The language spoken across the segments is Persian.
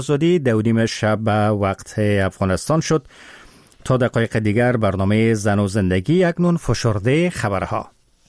آزادی 2:30 شب به وقت افغانستان شد. تا دقایق دیگر برنامه زن و زندگی اکنون فشرده خبرها.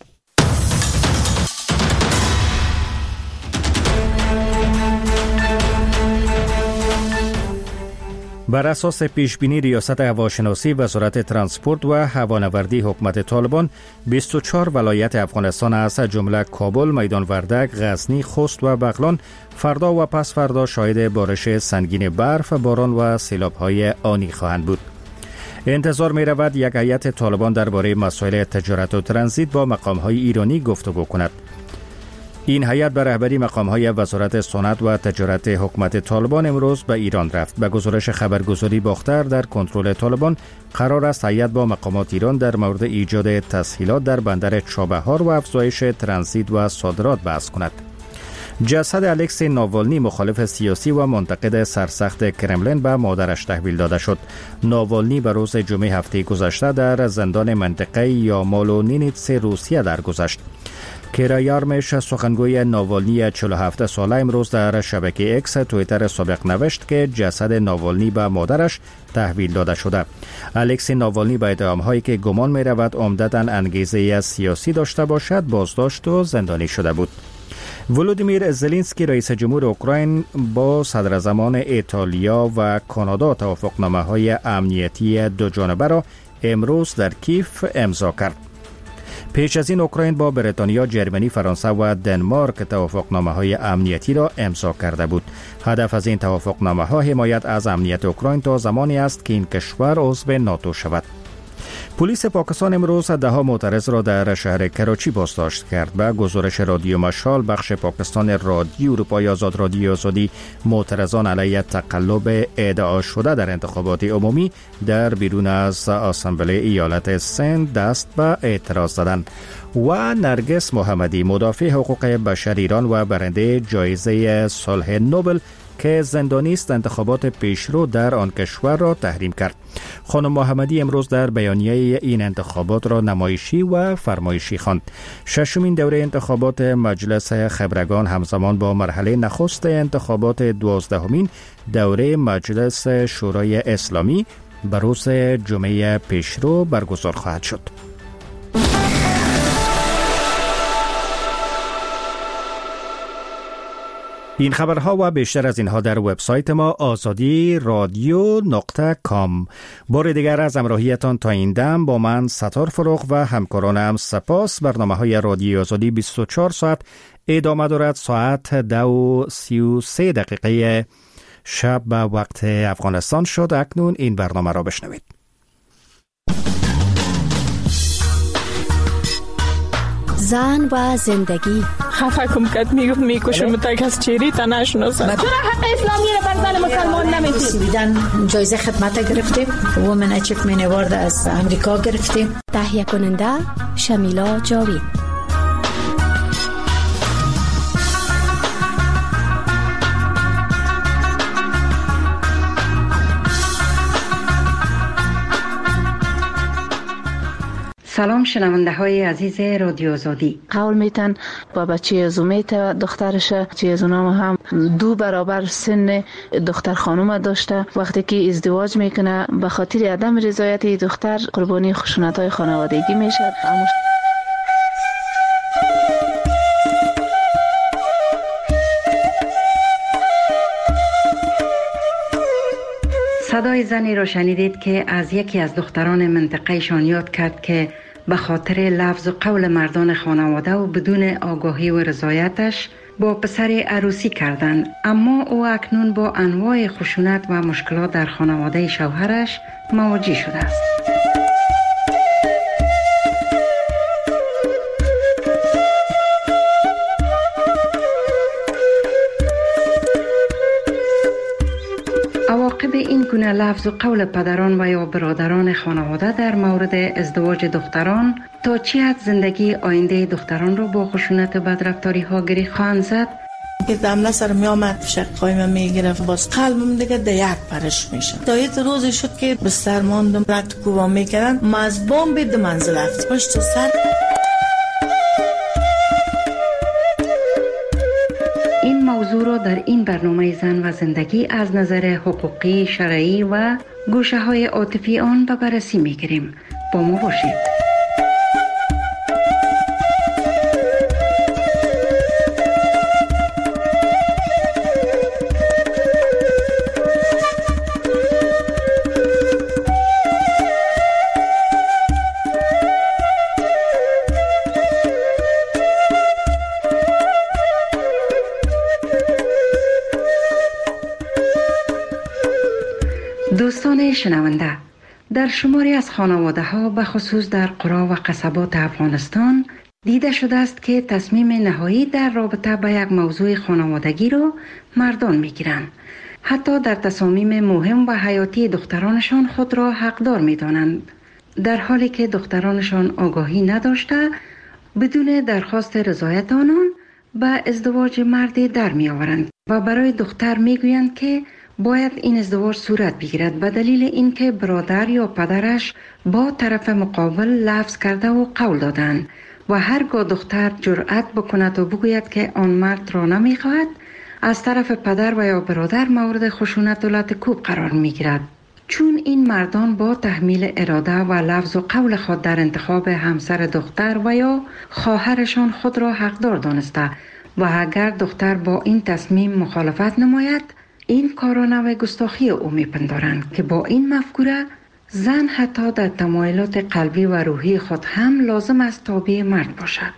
بر اساس پیشبینی ریاست هواشناسی وزارت ترانسپورت و هوانوردی حکومت طالبان 24 ولایت افغانستان از جمله کابل، میدان وردک، غزنی، خوست و بغلان فردا و پس فردا شاهد بارش سنگین برف، باران و سیلاب‌های آنی خواهند بود. انتظار می رود یک هیئت طالبان درباره مسائل تجارت و ترانزیت با مقام‌های ایرانی گفتگو کند. این هیئت به رهبری مقام‌های وزارت صنعت و تجارت حکومت طالبان امروز به ایران رفت. به گزارش خبرگزاری باختر در کنترل طالبان قرار است هیئت با مقامات ایران در مورد ایجاد تسهیلات در بندر چابهار و افزایش ترانزیت و صادرات بحث کند. جسد الکسی ناوالنی مخالف سیاسی و منتقد سرسخت کرملین به مادرش تحویل داده شد. ناوالنی به روز جمعه هفته گذشته در زندان منطقه یامالونینیتس روسیه درگذشت. کیرا یارمش سخنگوی ناوالنی 47 ساله امروز در شبکه اکس توییتر سابق نوشت که جسد ناوالنی به مادرش تحویل داده شده. الکسی ناوالنی به اتهام‌هایی که گمان می‌رود عمدتاً انگیزه سیاسی داشته باشد بازداشت و زندانی شده بود. ولودیمیر زلنسکی رئیس جمهور اوکراین با صدراعظمان ایتالیا و کانادا توافقنامه‌های امنیتی دو جانبه را امروز در کیف امضا کرد. پیش از این اوکراین با بریتانیا، جرمنی، فرانسه و دنمارک توافقنامه‌های امنیتی را امضا کرده بود. هدف از این توافقنامه‌ها حمایت از امنیت اوکراین تا زمانی است که این کشور عضو ناتو شود. پلیس پاکستان امروز 10 معترض را در شهر کراچی بازداشت کرد. به گزارش رادیو مشال بخش پاکستان رادیو اروپای آزاد رادیو آزادی، معترضان علیه تقلب ادعا شده در انتخابات عمومی در بیرون از اسامبله ایالت سند دست به اعتراض زدند. و نرگس محمدی مدافع حقوق بشر ایران و برنده جایزه صلح نوبل که زندانی است انتخابات پیشرو در آن کشور را تحریم کرد. خانم محمدی امروز در بیانیه این انتخابات را نمایشی و فرمایشی خواند. ششمین دوره انتخابات مجلس خبرگان همزمان با مرحله نخست انتخابات 12مین دوره مجلس شورای اسلامی به روز جمعه پیشرو برگزار خواهد شد. این خبرها و بیشتر از اینها در وبسایت ما azadi.radio.com. بار دیگر از همراهیتان تا این دم با من ستار فروغ و همکارانم سپاس. برنامه‌های رادیو آزادی 24 ساعت ادامه دارد. ساعت 2:33 شب به وقت افغانستان شد. اکنون این برنامه را بشنوید. زن و زندگی. خفه کم کد میکشم تا از چیری تا نشناسم. چرا حق اسلامی رو بر زن مسلمان نمیدید؟ بیدن جایزه خدمت گرفتیم. وومن اچیومنت اوارد از امریکا گرفتیم. تهیه کننده شمیلا جاوید. سلام شنونده های عزیز رادیو آزادی. قول میتن با بچه زومیت دخترش، بچه زونام هم 2 برابر سن دختر خانوم داشته. وقتی که ازدواج میکنه به خاطر عدم رضایت دختر قربانی خشونت های خانوادگی میشه. صدای زنی را شنیدید که از یکی از دختران منطقه شان یاد کرد که به خاطر لفظ و قول مردان خانواده و بدون آگاهی و رضایتش با پسر عروسی کردند، اما او اکنون با انواع خشونت و مشکلات در خانواده شوهرش مواجه شده است. عواقب این گونه لفظ و قول پدران و یا برادران خانواده در مورد ازدواج دختران تا چه حد زندگی آینده دختران رو با خشونت و بدرفتاری ها گری خواهند زد؟ که دمله سر می آمد شقای من می گرفت، باز قلبم دیگه یک پرش میشه. تا یه روزی شد که بستر ماندم، رد کوبا میکردن، مزبان به 2 منزل هفت پشت سر. موضوع را در این برنامه زن و زندگی از نظر حقوقی، شرعی و گوشه های عاطفی آن به بررسی می‌گیریم. با ما باشید. دوستان شنونده، در شماری از خانواده ها به خصوص در قرا و قصبات افغانستان دیده شده است که تصمیم نهایی در رابطه با یک موضوع خانوادگی را مردان می گیرند. حتی در تصامیم مهم و حیاتی دخترانشان خود را حقدار می دانند، در حالی که دخترانشان آگاهی نداشته بدون درخواست رضایت آنان به ازدواج مردی در می آورند و برای دختر می گویند که باید این ازدواج صورت بگیرد به دلیل اینکه برادر یا پدرش با طرف مقابل لفظ کرده و قول دادند و هرگاه دختر جرأت بکند و بگوید که آن مرد را نمیخواهد، از طرف پدر و یا برادر مورد خشونت و لطکوب قرار میگیرد، چون این مردان با تحمیل اراده و لفظ و قول خود در انتخاب همسر دختر و یا خواهرشان خود را حقدار دانسته و اگر دختر با این تصمیم مخالفت نماید، این کارا نوع گستاخی او میپندارند که با این مفکوره زن حتی در تمایلات قلبی و روحی خود هم لازم است تابع مرد باشد.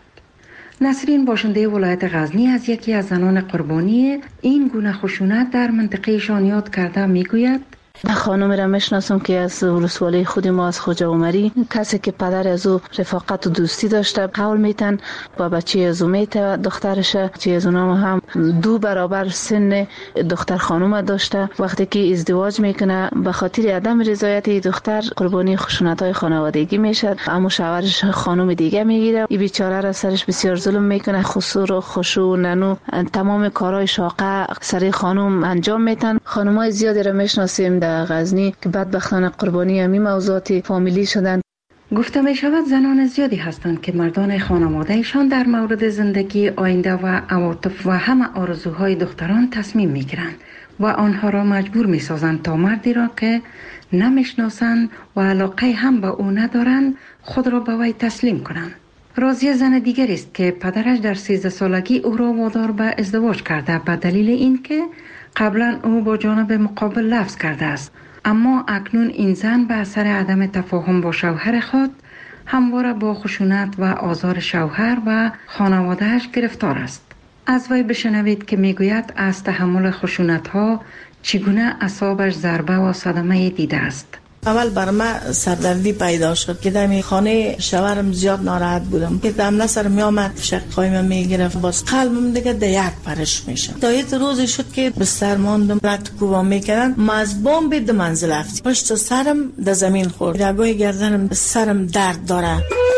نسرین باشنده ولایت غزنی از یکی از زنان قربانی این گونه خشونت در منطقه شان یاد کرده میگوید: خانم را میشناسم که از ولسوالی خود ما از خوجا عمری، کسی که پدر از او رفاقت و دوستی داشته قول میتن با بچه از او میته دخترش، بچه از اونام هم 2 برابر سن دختر خانم داشته. وقتی که ازدواج میکنه به خاطر عدم رضایت دختر قربانی خشونت های خانوادگی میشه، اما شوهرش خانم دیگه میگیره. این بیچاره را سرش بسیار ظلم میکنه، خسور و خشوع ننو تمام کارهای شاقه سر خانم انجام میتن. خانمای زیادی را میشناسیم در غزنی که بدبختانه قربانی همین موضوعات فامیلی شدن. گفته می شود زنان زیادی هستند که مردان خانوادهشان در مورد زندگی، آینده و عواطف و همه آرزوهای دختران تصمیم می گیرند و آنها را مجبور می سازند تا مردی را که نمیشناسند و علاقه هم به او ندارند خود را به وی تسلیم کنند. راضیه زن دیگر است که پدرش در 13 سالگی او را وادار به ازدواج کرده به دلیل اینکه قبلا او با جانب مقابل لفظ کرده است، اما اکنون این زن به اثر عدم تفاهم با شوهر خود همواره با خشونت و آزار شوهر و خانوادهش گرفتار است. از وی بشنوید که میگوید از تحمل خشونت ها چگونه اعصابش ضربه و صدمه دیده است. اول بر من سردردی پیدا شد که در خانه شوهرم زیاد ناراحت بودم که دم سر می آمد شقای من می گرفت، باز قلبم دیگه در یک پرش میشه. تا یه روزی شد که بستر ماندم، رد کوبا میکردن، ما از بمب 2 منزل رفتیم، پشت سرم در زمین خورد، رگای گردنم سرم درد داره.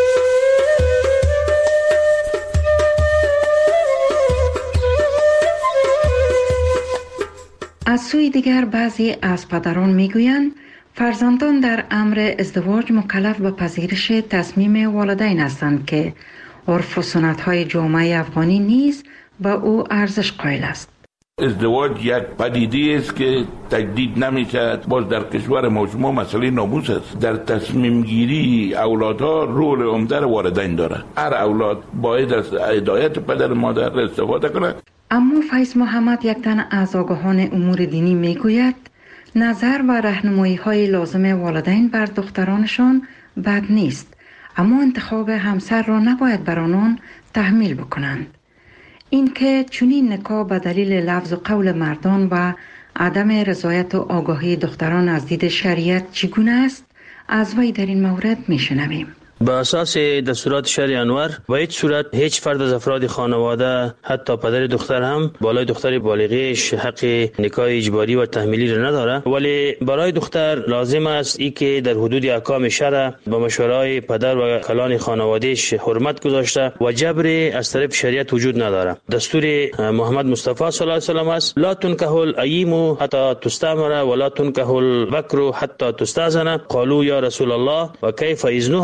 از سوی دیگر بعضی از پدران میگویند فرزندان در امر ازدواج مکلف به پذیرش تصمیم والدین هستند که عرف و سنت‌های جامعه افغانی نیز به او ارزش قائل است. ازدواج یک پدیده است که تجدید نمی‌شود. باز در کشور ما شما مسئله ناموس است. در تصمیم گیری اولادها رول عمده والدین داره. هر اولاد باید از هدایت پدر مادر استفاده کنه. اما فیض محمد، یک تن از آگاهان امور دینی میگوید نظر و راهنمایی‌های لازم والدین بر دخترانشان بد نیست، اما انتخاب همسر را نباید بر آنان تحمیل بکنند. اینکه چنین نکاح به دلیل لفظ و قول مردان و عدم رضایت و آگاهی دختران از دید شریعت چگونه است، از وی در این مورد میشنویم. با اساس دستورات شرع انور و هیچ صورت هیچ فرد از افراد خانواده، حتی پدر دختر هم بالای دختر بالغیش حق نکاح اجباری و تحمیلی را نداره، ولی برای دختر لازم است ای که در حدود احکام شرع با مشورای پدر و کلان خانوادهش حرمت گذاشته و جبر از طرف شریعت وجود نداره. دستور محمد مصطفی صلی الله علیه و سلم است: لا تنکح الاییم حتی تستأمر ولا تنکح البکر حتی تستأذن. قالوا یا رسول الله و کیف اذنها؟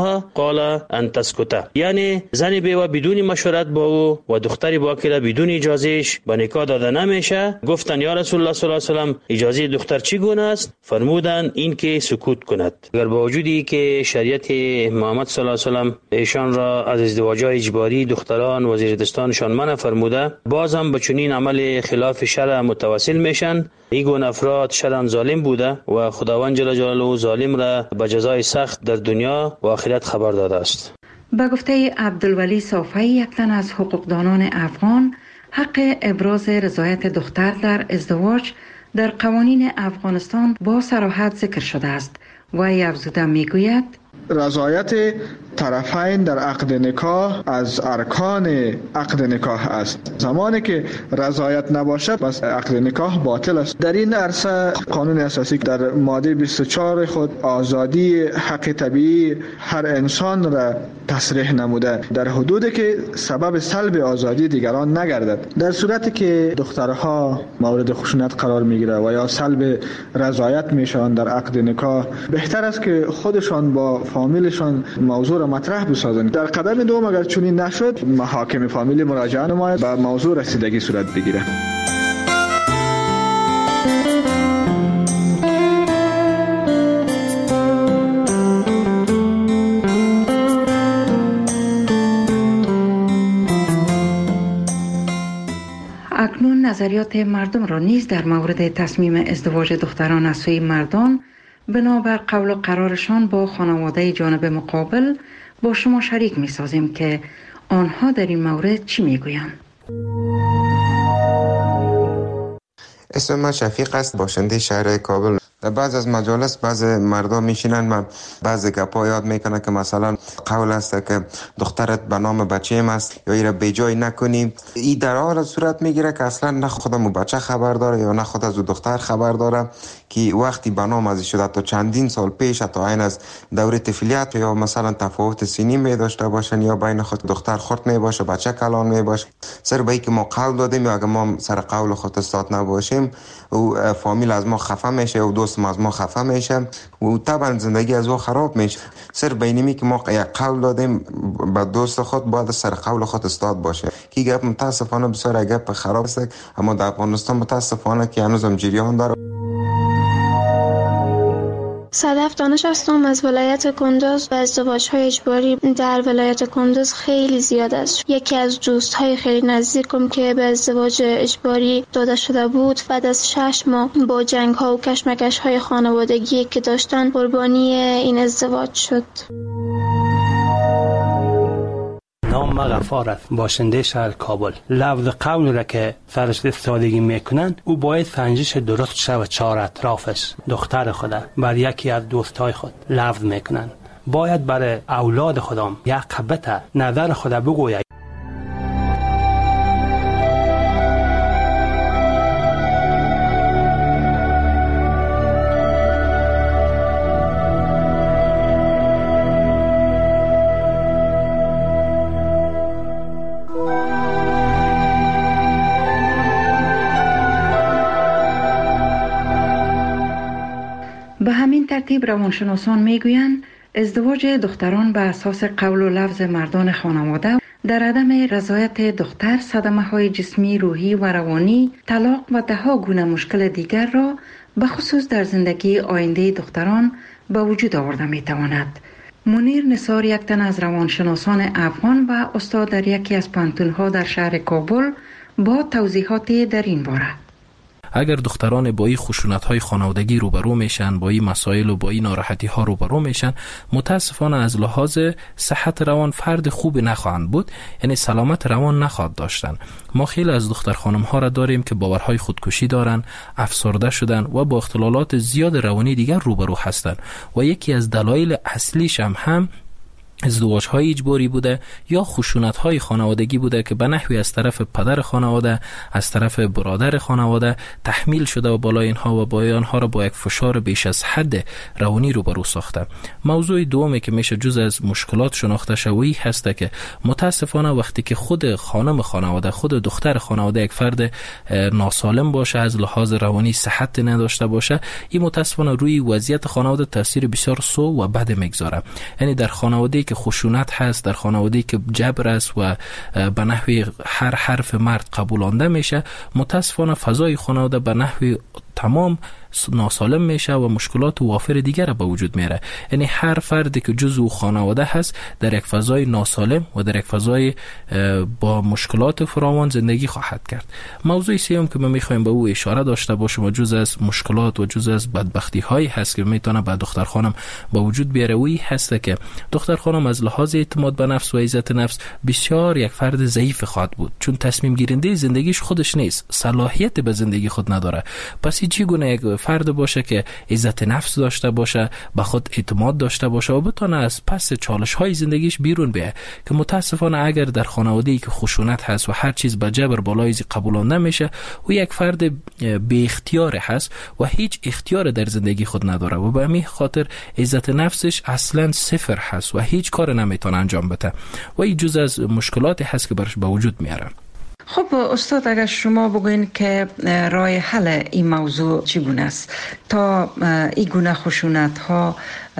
قال ان تسکت، یعنی زن بیوه بدون مشورت با او و دختر باکره بدون اجازهش به نکاح داده نمیشه. گفتن یا رسول الله صلی الله علیه و سلم اجازه دختر چگونه است؟ فرمودن این که سکوت کند. اگر با وجودی که شریعت محمد صلی الله علیه و سلم ایشان را از ازدواج‌های اجباری دختران و زیردستانشان منع فرموده، بازم به چنین عمل خلاف شرع متوسل میشن. این گونه افراد شرعاً ظالم بوده و خداوند جل جلاله ظالم را به جزای سخت در دنیا و آخرت خبر داده است. به گفته عبدالولی صافی، یک تن از حقوقدانان افغان، حق ابراز رضایت دختر در ازدواج در قوانین افغانستان با صراحت ذکر شده است و افزوده میگوید رضایت طرفین در عقد نکاح از ارکان عقد نکاح است. زمانی که رضایت نباشد بس عقد نکاح باطل است. در این عرصه قانون اساسی در ماده 24 خود آزادی حق طبیعی هر انسان را تصریح نموده، در حدودی که سبب سلب آزادی دیگران نگردد. در صورتی که دخترها مورد خشونت قرار میگیره و یا سلب رضایت میشن در عقد نکاح، بهتر است که خودشان با فامیلشان موضوع را مطرح بسازند. در قدم دوم اگر چنین نشد، محاکم فامیلی مراجعه نماید به موضوع رسیدگی صورت بگیره. اکنون نظریات مردم را نیز در مورد تصمیم ازدواج دختران از سوی مردان بنابر قول و قرارشان با خانواده جانب مقابل با شما شریک می سازیم که آنها در این مورد چی می گویند. اسم من شفیق است، باشنده شهر کابل. در بعض از مجالس بعض مردم میشینن و بعض گپا یاد میکنن که مثلا قول است که دخترت به نام بچه‌م است یا ایره بیجای نکنیم. این در حال صورت میگیره که اصلا نه خودمو بچه خبر داره یا نه خود از دختر خبر داره که وقتی به نام از شده تا چندین سال پیش تا این از دوره طفولیت یا مثلا تفاوت سنی می داشته باشن یا بین خود دختر خرد می باشه بچه کلان می باشه. سر به اینکه ما قول دادیم یا اگه ما سر قول خود استاد نباشیم و فامیل از ما خفه میشه و دوست از ما خفه میشه و طبعا زندگی از او خراب میشه. سر بینیمی که ما یک قول دادیم به دوست خود باید سر قول خود استاد باشه که گپ متاسفانه بسیار گپ خراب است، اما در افغانستان متاسفانه که هنوزم جریان داره. صدف دانش هستم از ولایت کندوز و ازدواج‌های اجباری در ولایت کندوز خیلی زیاد است. یکی از دوست‌های خیلی نزدیکم که به ازدواج اجباری داده شده بود بعد از 6 ماه با جنگ‌ها و کشمکش‌های خانوادگی که داشتن قربانی این ازدواج شد. نام غفار است، باشنده شهر کابل. لفظ قول را که سرش استفاده میکنن او باید سنجش درست شود. چهار اطرافش دختر خود بر یکی از دوستای خود لفظ میکنن. باید برای اولاد خودم یک قبطه نظر خود بگوید. به همین ترتیب روانشناسان میگویند ازدواج دختران به اساس قول و لفظ مردان خانواده در عدم رضایت دختر صدمه‌های جسمی، روحی و روانی، طلاق و ده‌ها گونه مشکل دیگر را به خصوص در زندگی آینده دختران به وجود آورده میتواند. منیر نثار، یک تن از روانشناسان افغان و استاد در یکی از پانتون‌ها در شهر کابل، با توضیحات در این باره. اگر دختران با این خشونت‌های خانوادگی روبرو میشن، با این مسائل و با این ناراحتی‌ها روبرو میشن، متاسفانه از لحاظ صحت روان فرد خوب نخواهند بود، یعنی سلامت روان نخواهد داشتن. ما خیلی از دختر خانم‌ها را داریم که باورهای خودکشی دارن، افسرده شدن و با اختلالات زیاد روانی دیگر روبرو هستند و یکی از دلایل اصلیش هم ازدواج‌های اجباری بوده یا خشونت‌های خانوادگی بوده که به نحوی از طرف پدر خانواده، از طرف برادر خانواده تحمیل شده و بالای اینها و با آنها را با یک فشار بیش از حد روانی روبرو ساخته. موضوع دومی که میشه جز از مشکلات شناخته شوی هست که متاسفانه وقتی که خود خانم خانواده، خود دختر خانواده یک فرد ناسالم باشه، از لحاظ روانی صحت نداشته باشه، این متاسفانه روی وضعیت خانواده تاثیر بسیار سو و بد میگذاره. یعنی در خانواده‌ای که که خشونت هست، در خانواده که جبر است و به نحوی هر حرف مرد قبولانده میشه، متاسفانه فضای خانواده به نحوی تمام ناسالم میشه و مشکلات وافر دیگر به وجود میاره. یعنی هر فردی که جزو خانواده هست در یک فضای ناسالم و در یک فضای با مشکلات فراوان زندگی خواهد کرد. موضوع سوم که ما میخوایم به او اشاره داشته باشیم و جز از مشکلات و جز از بدبختی هایی هست که میتونه به دختر خانم به وجود بیاره، وی هست که دختر خانم از لحاظ اعتماد به نفس و عزت نفس بسیار یک فرد ضعیف خواهد بود، چون تصمیم گیرنده زندگیش خودش نیست، صلاحیت به زندگی خود نداره. پس چگونه یک فرد باشه که عزت نفس داشته باشه، به خود اعتماد داشته باشه و بتونه از پس چالش های زندگیش بیرون بیاد، که متاسفانه اگر در خانواده‌ای که خشونت هست و هر چیز به جبر بالای قبولانده میشه، و یک فرد بی اختیار هست و هیچ اختیار در زندگی خود نداره و به همین خاطر عزت نفسش اصلا صفر هست و هیچ کار نمیتونه انجام بده و این جز از مشکلاتی هست که برش به وجود میاره. خب استاد، اگر شما بگوین که راه حل این موضوع چگونه است تا این گونه خشونت ها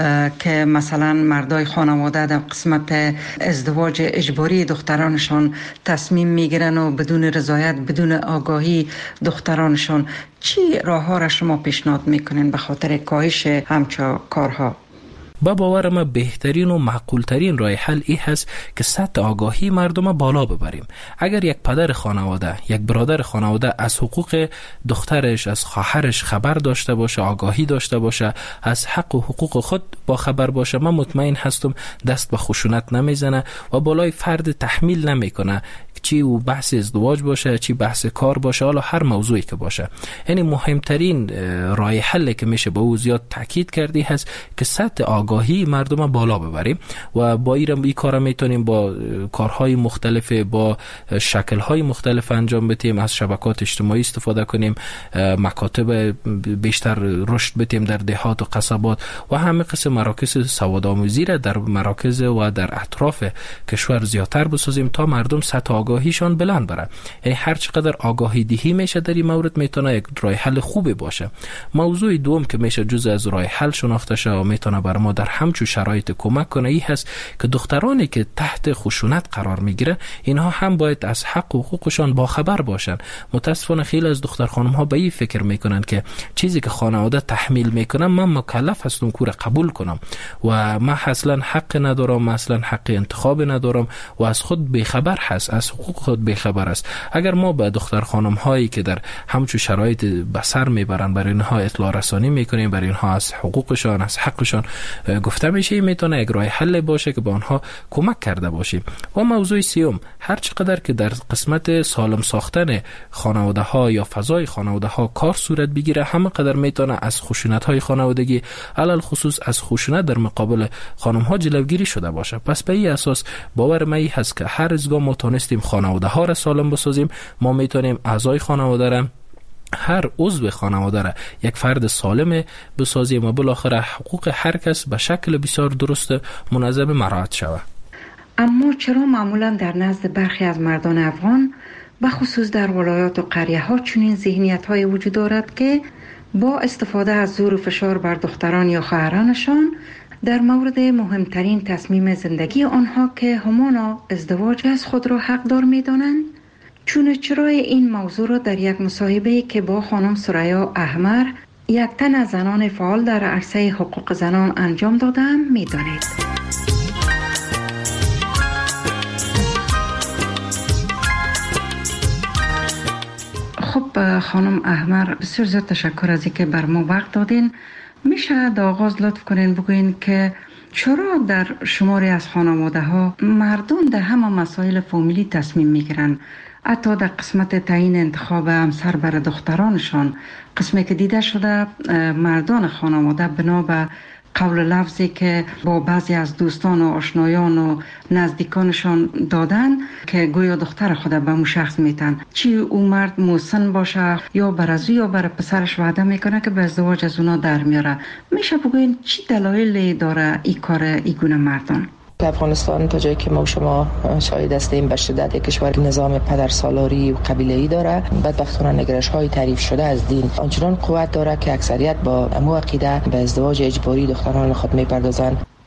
که مثلا مردای خانواده در قسمت ازدواج اجباری دخترانشان تصمیم میگیرن و بدون رضایت، بدون آگاهی دخترانشان، چی راه ها را شما پیشنهاد میکنین به خاطر کاهش همچون کارها؟ با باور ما بهترین و معقولترین راه حل این هست که سطح آگاهی مردم بالا ببریم. اگر یک پدر خانواده، یک برادر خانواده از حقوق دخترش، از خواهرش خبر داشته باشه، آگاهی داشته باشه، از حق و حقوق خود با خبر باشه، من مطمئن هستم دست به خشونت نمیزنه و بالای فرد تحمیل نمیکنه، چی او بحث ازدواج باشه، چی بحث کار باشه، حالا هر موضوعی که باشه. یعنی مهمترین راه حل که میشه به او زیاد تاکید کردی هست که سطح آگاهی مردم بالا ببریم و با این کار میتونیم با کارهای مختلف، با شکلهای مختلف انجام بدیم، از شبکات اجتماعی استفاده کنیم، مکاتب بیشتر رشد بدیم در دهات و قصبات و همه قسم مراکز سوادآموزی را در مراکز و در اطراف کشور زیادتر بسازیم تا مردم سطح آگاهیشان بلند بره. یعنی هر چقدر آگاهی دهی میشه در این مورد میتونه یک راه حل خوبی باشه. موضوع دوم که میشه جزء از راه حل شناخته شه و میتونه بر ما در همچون شرایط کمک کنه این هست که دخترانی که تحت خشونت قرار میگیره اینها هم باید از حق و حقوقشان باخبر باشن. متاسفانه خیلی از دختر خانم ها به این فکر میکنن که چیزی که خانواده تحمیل میکنن من مکلف هستم کور قبول کنم و من اصلا حق ندارم، اصلا حق انتخاب ندارم و از خود بیخبر هست، از حقوق خود بیخبر است. اگر ما به دختر خانم هایی که در همچون شرایط بسر میبرن برای اینها اطلاع رسانی میکنیم، برای اینها از حقوقشان، از حقشان گفته میشه، میتونه یک راه حل باشه که به آنها کمک کرده باشیم. و موضوع سوم، هر چقدر که در قسمت سالم ساختن خانواده ها یا فضای خانواده ها کار صورت بگیره، همه قدر میتونه از خشونت های خانوادگی، علل خصوص از خشونت در مقابل خانم ها جلوگیری شده باشه. پس به این اساس باور من هست که هر از گام ما تونستیم خانواده ها را سالم بسازیم، ما میتونیم اعضای خانواده را، هر عضو خانواده را یک فرد سالم بسازیم و بالاخره حقوق هر کس به شکل بسیار درست منظم مراعات شود. اما چرا معمولا در نزد برخی از مردان افغان به خصوص در ولایات و قریه ها چنین ذهنیت های وجود دارد که با استفاده از زور و فشار بر دختران یا خواهرانشان در مورد مهمترین تصمیم زندگی آنها که همانا ازدواج از خود را حقدار می دانند؟ چرا این موضوع را در یک مصاحبه که با خانم ثریا احمر، یک تن از زنان فعال در عرصه حقوق زنان انجام دادم می دانید؟ خب خانم احمر، بسیار زیاد تشکر از اینکه بر ما وقت دادین. میشه در آغاز لطف کنین بگوین که چرا در شماری از خانواده ها مردم در همه مسائل فامیلی تصمیم میگیرن، حتی در قسمت تعیین انتخاب همسر برای دخترانشان، قسمی که دیده شده مردان خانواده بنا به قول لفظی که با بعضی از دوستان و آشنایان و نزدیکانشان دادن که گویا دختر خود به اون شخص میتن، چی اون مرد مسن باشه یا برازو یا برای پسرش وعده میکنه که به ازدواج از اونا در میاره. میشه بگوین چی دلایلی داره این کار این گونه مردان؟ افغانستان تا جایی که ما شما شاهد هستیم به شدت یک کشور نظام پدرسالاری و قبیله‌ای داره. بدبختانه نگرش‌های تعریف شده از دین آنچنان قوت داره که اکثریت با امو عقیده به ازدواج اجباری دختران خود میپردازند.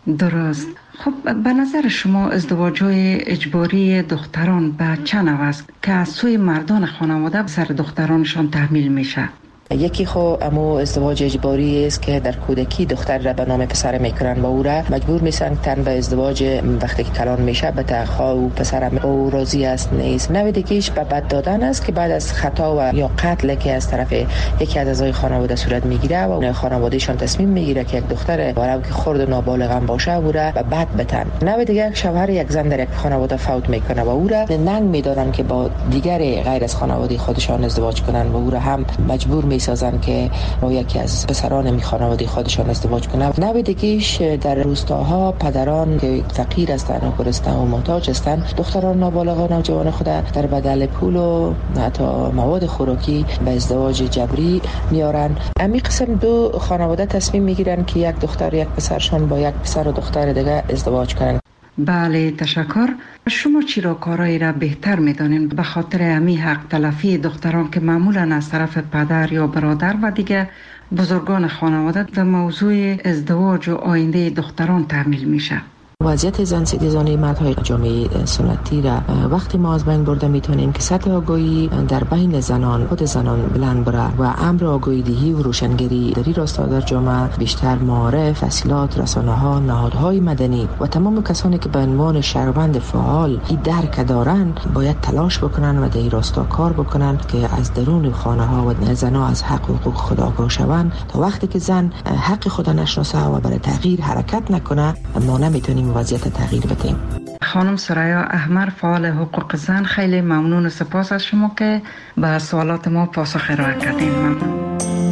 درست. خب به نظر شما ازدواج‌های اجباری دختران به چه نوع است که از سوی مردان خانواده سر دخترانشان تحمیل میشه؟ یکی خو امو ازدواج اجباری است که در کودکی دختر را به نام پسر میکنن و او را مجبور میسن تن به ازدواج وقتی که کلان میشه به تخا و پسر او راضی است نیست. نوع دیگه‌اش به بد دادن است که بعد از خطا و یا قتل که از طرف یکی از اعضای خانواده صورت میگیره و خانوادهشان تصمیم میگیره که یک دختر ولو که خرد و نابالغ هم باشه او را به بد بتن. نوع دیگه شوهر یک زن در یک خانواده فوت میکنه و او را ننگ میدارن که با دیگر غیر از خانواده خودشان ازدواج کنن و او را هم مجبور میسازن که با یکی از پسران خانواده خودشان ازدواج کنن. نوع دیگه‌اش در روستاها پدران که فقیر هستند و گرسنه و محتاج هستند دختران نابالغ و نوجوان خود در بدل پول و حتی مواد خوراکی به ازدواج جبری میارن. امی قسم دو خانواده تصمیم میگیرن که یک دختر یک پسرشان با یک پسر و دختر دیگه ازدواج کنن. بله تشکر. شما چرا کارایی را بهتر میدانین به خاطر امی حق تلفی دختران که معمولا از طرف پدر یا برادر و دیگه بزرگان خانواده در موضوع ازدواج و آینده دختران تحمیل میشه؟ وضعیت زن ستیزانه مردهای جامعه سنتی را وقتی ما از بین برده میتونیم که سطح آگاهی در بین زنان خود زنان بلند بره و امر آگاهی دهی و روشنگری در این راستا در جامعه بیشتر معارف، تحصیلات، رسانه‌ها، نهادهای مدنی و تمام کسانی که به عنوان شهروند فعال این درک دارن باید تلاش بکنن و در این راستا کار بکنن که از درون خانه‌ها و زنها از حق و حقوق خود آگاه شوند. تا وقتی که زن حق خود نشناسه و برای تغییر حرکت نکنه ما نمیتونیم وضعیت تغییر بدیم. خانم سریا احمر فعال حقوق زن، خیلی ممنون و سپاس از شما که به سوالات ما پاسخ ارائه کردین. ممنون.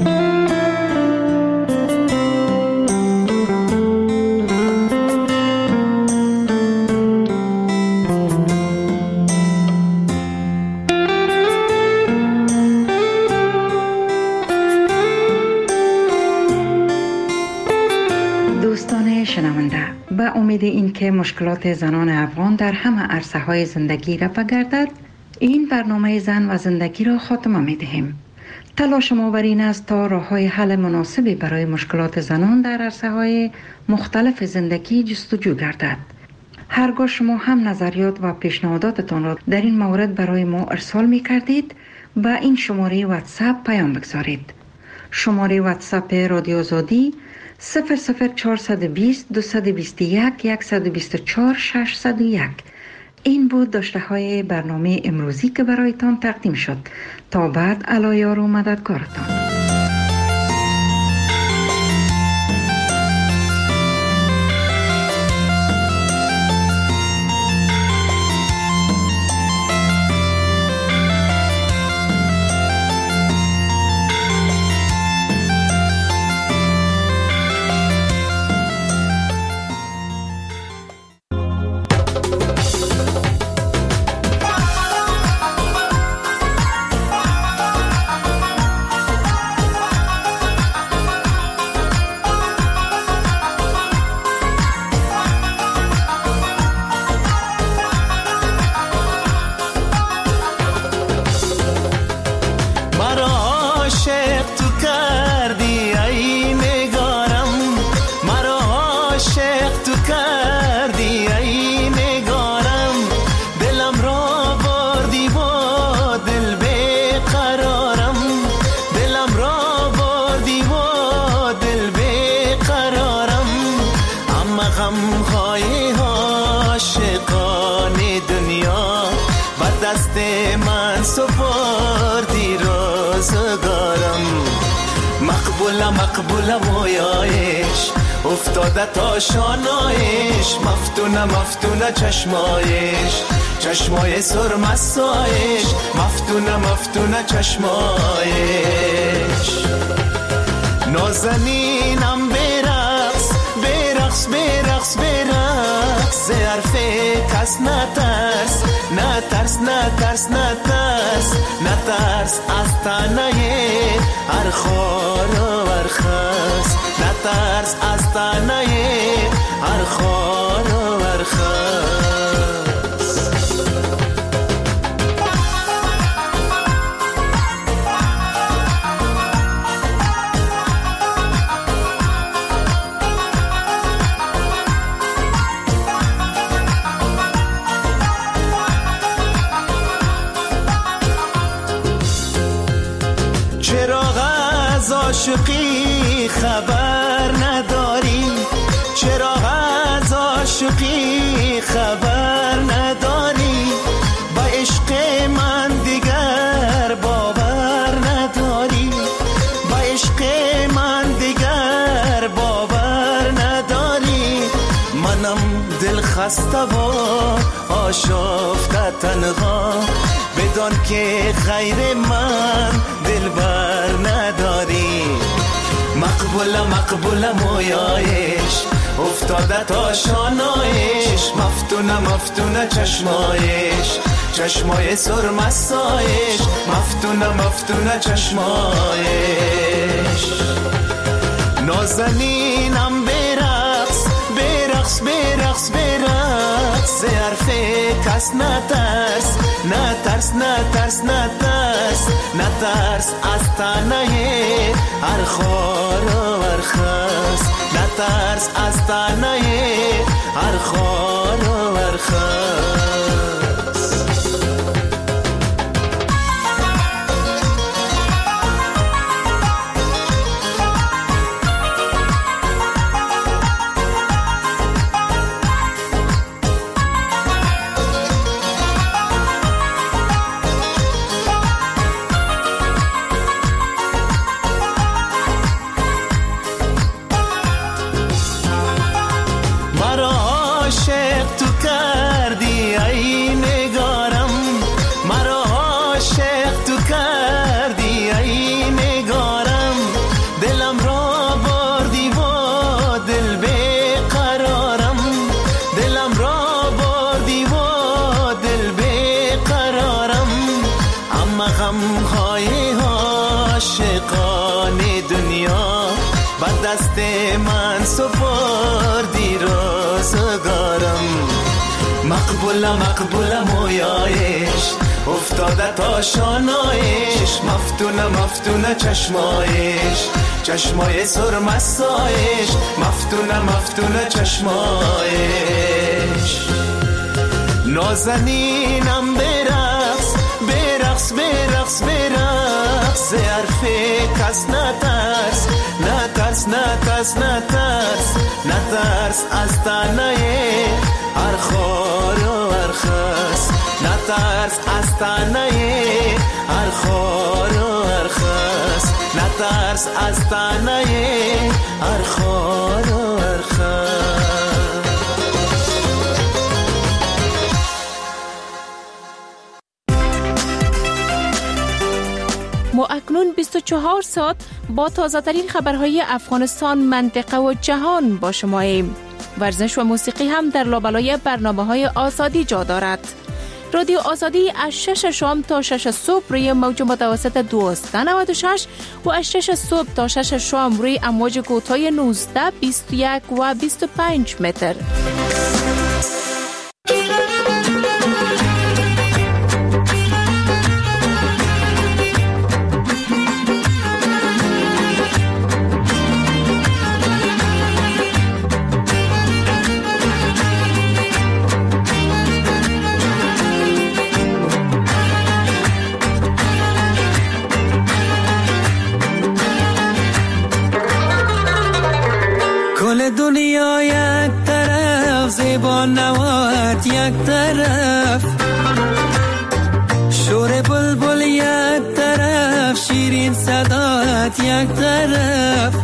به امید این که مشکلات زنان افغان در همه عرصه‌های زندگی رفع گردد، این برنامه زن و زندگی را خاتمه می‌دهیم. تلاش ما بر این است تا راه‌های حل مناسبی برای مشکلات زنان در عرصه‌های مختلف زندگی جستجو گردد. هرگاه شما هم نظریات و پیشنهاداتتان را در این مورد برای ما ارسال می‌کردید، به این شماره واتساپ پیام بگذارید. شماره واتساپ رادیو آزادی 00420 221 124 601. این بود داشته های برنامه امروزی که برایتان تقدیم شد. تا بعد علایار و مددکارتان. مقبول مویایش افتاده تا شانایش، مفتونه چشمای سرمستایش، مفتونه چشمایش. نازنینم برقص ز حرف کس نترس از تنه هر خار و هر خس، نترس از تنه هر خار و هر خس. عاشقی خبر نداری؟ چرا از عاشقی خبر نداری؟ با عشق من دیگر باور نداری؟ با عشق من دیگر باور نداری؟ منم دل خسته و آشفته تنها، بدان که غیر من دلبر نداری. مقبول مویایش افتاده تا شانایش، مفتونه چشمای سرمستایش، مفتونه چشمایش. نازنینم برقص ز حرف کس نترس از تنه هر خار و هر خس، نترس از تنه هر خار و هر خس. دست من سپردی روزگارم. مقبول مویایش افتاده تا شانایش، مفتونه چشمای سرمستایش، مفتونه چشمایش. نازنینم برقص ز حرف کس نترس از تنه هر خار و هر خس، نترس از تنه هر خار و هر خس، نترس از تنه هر خار و هر خس. ما اکنون 24 ساعت با تازه ترین خبرهای افغانستان، منطقه و جهان با شماییم. ورزش و موسیقی هم در لابلای برنامه‌های آزادی جا دارد. رادیو آزادی از 6 شام تا 6 صبح روی موج متوسط 1296 و از 6 صبح تا 6 شام روی امواج کوتاه 19، 21 و 25 متر. دنیا یک طرف، زیبا نوات یک طرف، شور بلبل یک طرف، شیرین صدات یک طرف،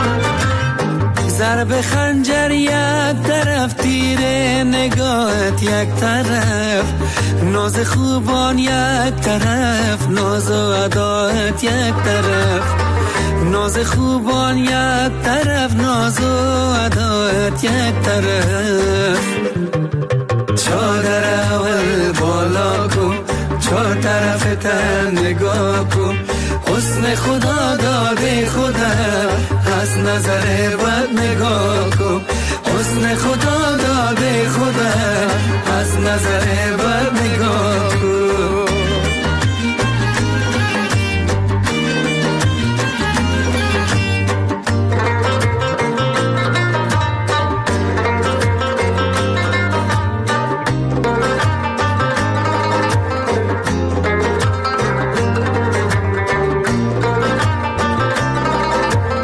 ضرب خنجر یک طرف، تیر نگاهت یک طرف، ناز خوبان یک طرف، ناز و ادایت یک طرف، ناز خوبان یک طرف، ناز و ادایت یک طرف. چادر اول بالا کن، چهار طرف تن نگاه کن، حسن خدا داده خدا، از نظر بد نگاه کن، حسن خدا داده خدا، از نظر